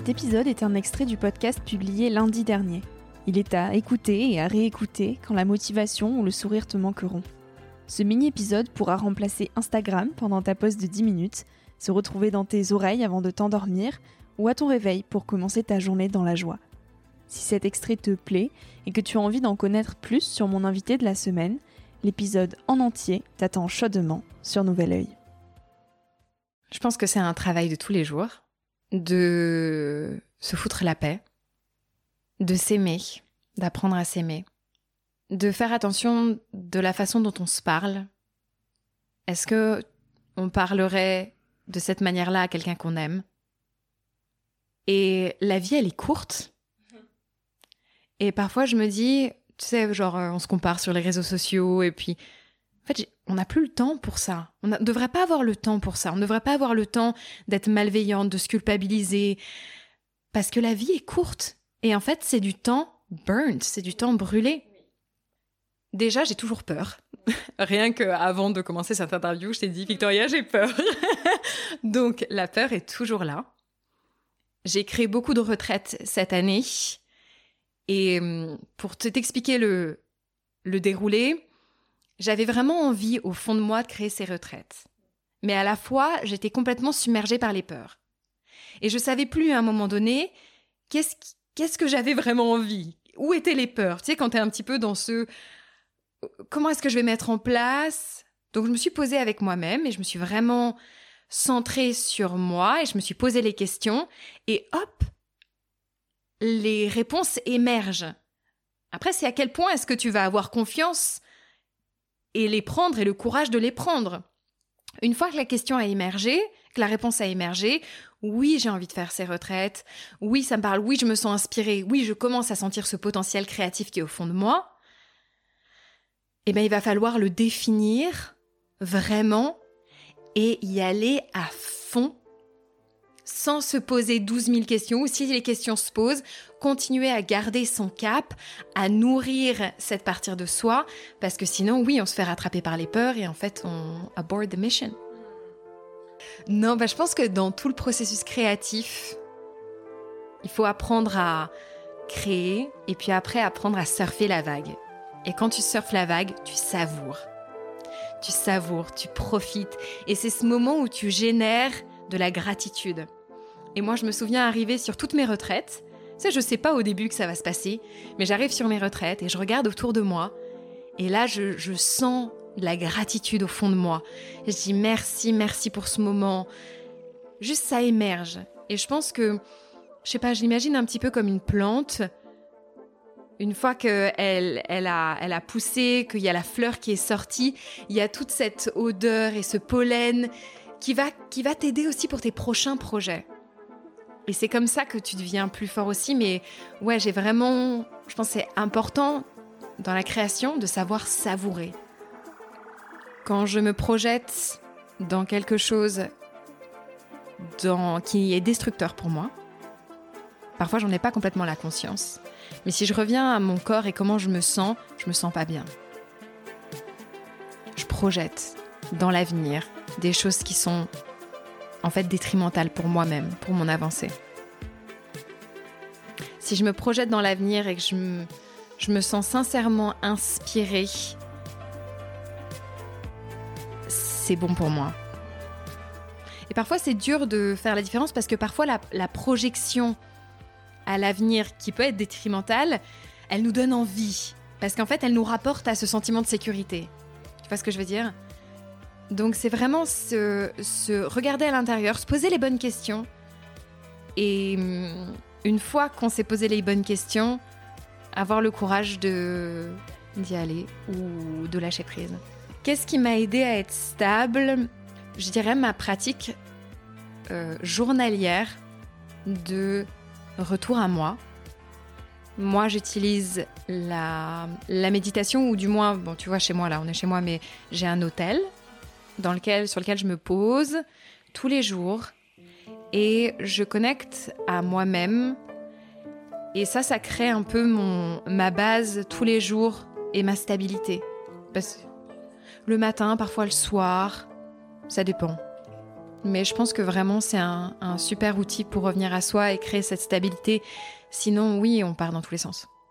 Cet épisode est un extrait du podcast publié lundi dernier. Il est à écouter et à réécouter quand la motivation ou le sourire te manqueront. Ce mini-épisode pourra remplacer Instagram pendant ta pause de 10 minutes, se retrouver dans tes oreilles avant de t'endormir ou à ton réveil pour commencer ta journée dans la joie. Si cet extrait te plaît et que tu as envie d'en connaître plus sur mon invité de la semaine, l'épisode en entier t'attend chaudement sur Nouvel Oeil. Je pense que c'est un travail de tous les jours, de se foutre la paix, de s'aimer, d'apprendre à s'aimer, de faire attention de la façon dont on se parle. Est-ce que on parlerait de cette manière-là à quelqu'un qu'on aime? Et la vie, elle est courte. Et parfois, je me dis, tu sais, genre, on se compare sur les réseaux sociaux et puis... En fait, on n'a plus le temps pour ça. On ne devrait pas avoir le temps pour ça. On ne devrait pas avoir le temps d'être malveillante, de se culpabiliser. Parce que la vie est courte. Et en fait, c'est du temps burnt, c'est du temps brûlé. Déjà, j'ai toujours peur. Rien qu'avant de commencer cette interview, je t'ai dit, Victoria, j'ai peur. Donc, la peur est toujours là. J'ai créé beaucoup de retraites cette année. Et pour t'expliquer le déroulé... J'avais vraiment envie, au fond de moi, de créer ces retraites. Mais à la fois, j'étais complètement submergée par les peurs. Et je savais plus, à un moment donné, qu'est-ce que j'avais vraiment envie? Où étaient les peurs? Tu sais, quand t'es un petit peu dans ce... Comment est-ce que je vais mettre en place? Donc, je me suis posée avec moi-même et je me suis vraiment centrée sur moi et je me suis posé les questions. Et hop, les réponses émergent. Après, c'est à quel point est-ce que tu vas avoir confiance et les prendre et le courage de les prendre. Une fois que la question a émergé, que la réponse a émergé, oui, j'ai envie de faire ces retraites, oui, ça me parle, oui, je me sens inspirée, oui, je commence à sentir ce potentiel créatif qui est au fond de moi, eh bien, il va falloir le définir vraiment et y aller à fond sans se poser 12 000 questions, ou si les questions se posent, continuer à garder son cap, à nourrir cette partie de soi, parce que sinon, oui, on se fait rattraper par les peurs et en fait, on abort the mission. Non, je pense que dans tout le processus créatif, il faut apprendre à créer et puis après apprendre à surfer la vague. Et quand tu surfes la vague, tu savoures. Tu savoures, tu profites. Et c'est ce moment où tu génères de la gratitude. Et moi, je me souviens arriver sur toutes mes retraites. Tu sais, je sais pas au début que ça va se passer, mais j'arrive sur mes retraites et je regarde autour de moi. Et là, je sens de la gratitude au fond de moi. Et je dis merci pour ce moment. Juste, ça émerge. Et je pense que, je sais pas, je l'imagine un petit peu comme une plante. Une fois qu'elle a poussé, qu'il y a la fleur qui est sortie, il y a toute cette odeur et ce pollen qui va t'aider aussi pour tes prochains projets. Et c'est comme ça que tu deviens plus fort aussi. Mais ouais, je pense que c'est important dans la création de savoir savourer. Quand je me projette dans quelque chose qui est destructeur pour moi, parfois j'en ai pas complètement la conscience. Mais si je reviens à mon corps et comment je me sens pas bien. Je projette dans l'avenir des choses qui sont en fait détrimentales pour moi-même, pour mon avancée. Si je me projette dans l'avenir et que je me sens sincèrement inspirée, c'est bon pour moi. Et parfois c'est dur de faire la différence parce que parfois la projection à l'avenir qui peut être détrimentale, elle nous donne envie. Parce qu'en fait, elle nous rapporte à ce sentiment de sécurité. Tu vois ce que je veux dire ? Donc c'est vraiment se regarder à l'intérieur, se poser les bonnes questions. Et une fois qu'on s'est posé les bonnes questions, avoir le courage d'y aller ou de lâcher prise. Qu'est-ce qui m'a aidée à être stable ? Je dirais ma pratique journalière de retour à moi. Moi, j'utilise la méditation, ou du moins, bon, tu vois, chez moi, là, on est chez moi, mais j'ai un hôtel sur lequel je me pose tous les jours et je connecte à moi-même. Et ça crée un peu ma base tous les jours et ma stabilité. Parce que le matin, parfois le soir, ça dépend. Mais je pense que vraiment, c'est un super outil pour revenir à soi et créer cette stabilité. Sinon, oui, on part dans tous les sens.